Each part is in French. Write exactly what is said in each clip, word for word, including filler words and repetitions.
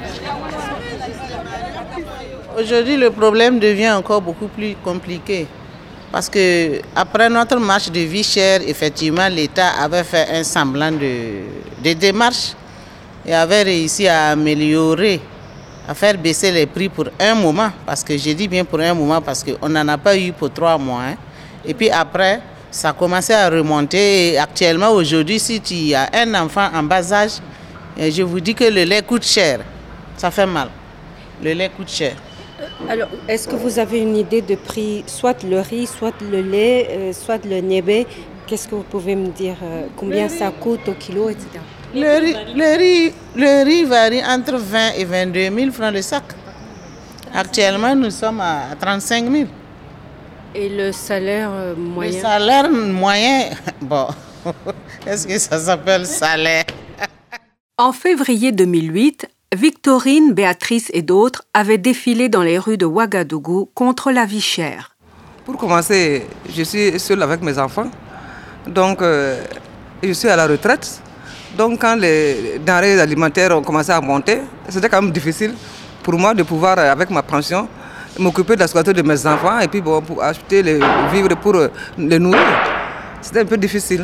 Aujourd'hui, le problème devient encore beaucoup plus compliqué. Parce que après notre marche de vie chère, effectivement, l'État avait fait un semblant de, de démarche et avait réussi à améliorer, à faire baisser les prix pour un moment. Parce que je dis bien pour un moment, parce qu'on n'en a pas eu pour trois mois. Hein. Et puis après, ça a commencé à remonter. Et actuellement, aujourd'hui, si tu as un enfant en bas âge, je vous dis que le lait coûte cher. Ça fait mal. Le lait coûte cher. Alors, est-ce que vous avez une idée de prix, soit le riz, soit le lait, euh, soit le niébé? Qu'est-ce que vous pouvez me dire? euh, Combien Le ça coûte au kilo, et cetera. Le riz, le, riz, le riz varie entre vingt et vingt-deux mille francs le sac. Actuellement, nous sommes à trente-cinq mille. Et le salaire euh, moyen? Le salaire moyen, bon, est-ce que ça s'appelle salaire? En février deux mille huit, Victorine, Béatrice et d'autres avaient défilé dans les rues de Ouagadougou contre la vie chère. Pour commencer, je suis seule avec mes enfants, donc euh, je suis à la retraite. Donc quand les denrées alimentaires ont commencé à monter, c'était quand même difficile pour moi de pouvoir, avec ma pension, m'occuper de la scolarité de mes enfants et puis bon, pour acheter les vivres pour les nourrir. C'était un peu difficile.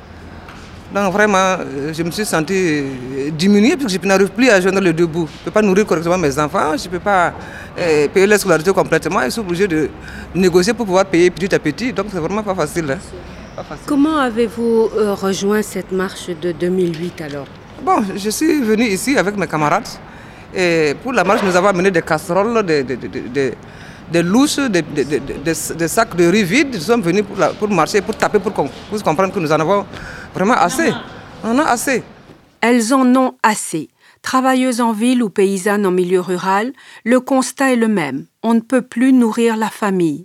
Donc vraiment, je me suis sentie diminuée parce que je n'arrive plus à joindre le debout. Je ne peux pas nourrir correctement mes enfants, je ne peux pas euh, payer la scolarité complètement. Je suis obligée de négocier pour pouvoir payer petit à petit. Donc c'est vraiment pas facile. Hein. Pas facile. Comment avez-vous euh, rejoint cette marche de deux mille huit alors? Bon, je suis venue ici avec mes camarades. Et pour la marche, nous avons amené des casseroles, des, des, des, des, des louches, des, des, des, des, des sacs de riz vides. Nous sommes venus pour, la, pour marcher, pour taper, pour, pour comprendre que nous en avons vraiment assez. On a assez. Elles en ont assez. Travailleuses en ville ou paysannes en milieu rural, le constat est le même. On ne peut plus nourrir la famille.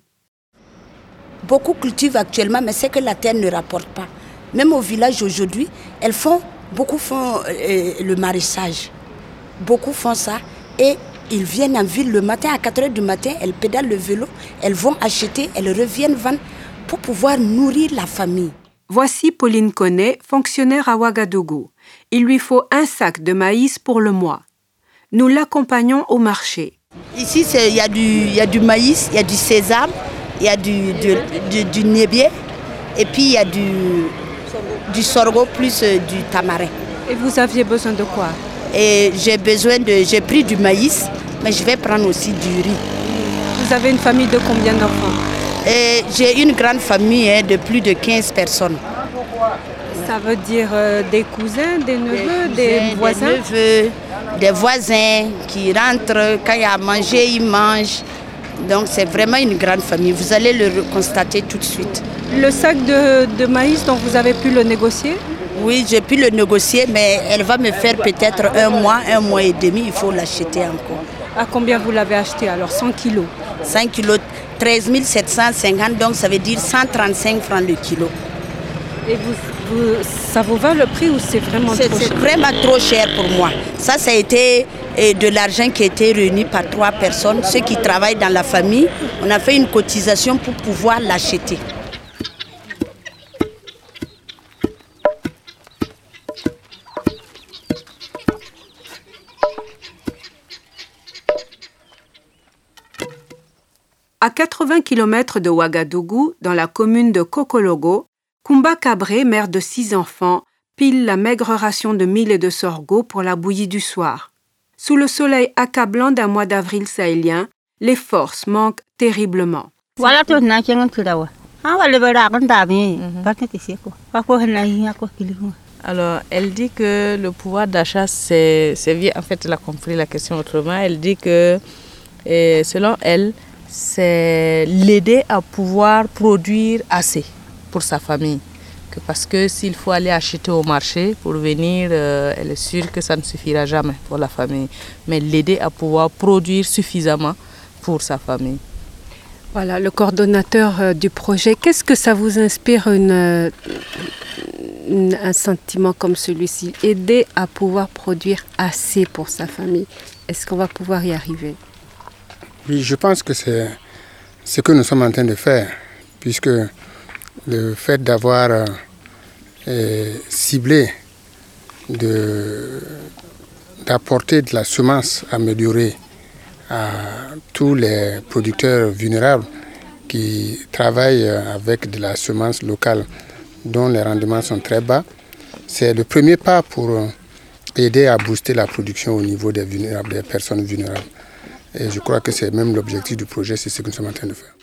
Beaucoup cultivent actuellement, mais c'est que la terre ne rapporte pas. Même au village aujourd'hui, elles font, beaucoup font euh, le maraîchage. Beaucoup font ça et ils viennent en ville le matin à quatre heures du matin, elles pédalent le vélo, elles vont acheter, elles reviennent vendre pour pouvoir nourrir la famille. Voici Pauline Koné, fonctionnaire à Ouagadougou. Il lui faut un sac de maïs pour le mois. Nous l'accompagnons au marché. Ici, il y, y a du maïs, il y a du sésame, il y a du, du, du, du nébier et puis il y a du, du sorgho plus euh, du tamarin. Et vous aviez besoin de quoi? Et j'ai besoin de, j'ai pris du maïs, mais je vais prendre aussi du riz. Vous avez une famille de combien d'enfants? Et j'ai une grande famille hein, de plus de quinze personnes. Ça veut dire euh, des cousins, des neveux, des, des, cousins, des voisins? Des neveux, des voisins qui rentrent, quand il y a à manger, ils mangent. Donc c'est vraiment une grande famille, vous allez le constater tout de suite. Le sac de, de maïs, donc vous avez pu le négocier? Oui, j'ai pu le négocier, mais elle va me faire peut-être un mois, un mois et demi, il faut l'acheter encore. À combien vous l'avez acheté alors? cent kilos? cent kilos, treize mille sept cent cinquante, donc ça veut dire cent trente-cinq francs le kilo. Et vous, vous, ça vous va le prix ou c'est vraiment c'est, trop cher? C'est vraiment trop cher pour moi. Ça, ça a été de l'argent qui a été réuni par trois personnes, ceux qui travaillent dans la famille. On a fait une cotisation pour pouvoir l'acheter. À quatre-vingts kilomètres de Ouagadougou, dans la commune de Kokologo, Koumba Kabré, mère de six enfants, pile la maigre ration de mil et de sorgho pour la bouillie du soir. Sous le soleil accablant d'un mois d'avril sahélien, les forces manquent terriblement. Alors, elle dit que le pouvoir d'achat, c'est, c'est bien. En fait, elle a compris la question autrement. Elle dit que, et selon elle, c'est l'aider à pouvoir produire assez pour sa famille. Que parce que s'il faut aller acheter au marché pour venir, euh, elle est sûre que ça ne suffira jamais pour la famille. Mais l'aider à pouvoir produire suffisamment pour sa famille. Voilà, le coordonnateur euh, du projet, qu'est-ce que ça vous inspire une, une, un sentiment comme celui-ci? Aider à pouvoir produire assez pour sa famille. Est-ce qu'on va pouvoir y arriver? Oui, je pense que c'est ce que nous sommes en train de faire, puisque le fait d'avoir euh, ciblé de, d'apporter de la semence améliorée à tous les producteurs vulnérables qui travaillent avec de la semence locale dont les rendements sont très bas. C'est le premier pas pour aider à booster la production au niveau des vulnérables, des personnes vulnérables. Et je crois que c'est même l'objectif du projet, c'est ce que nous sommes en train de faire.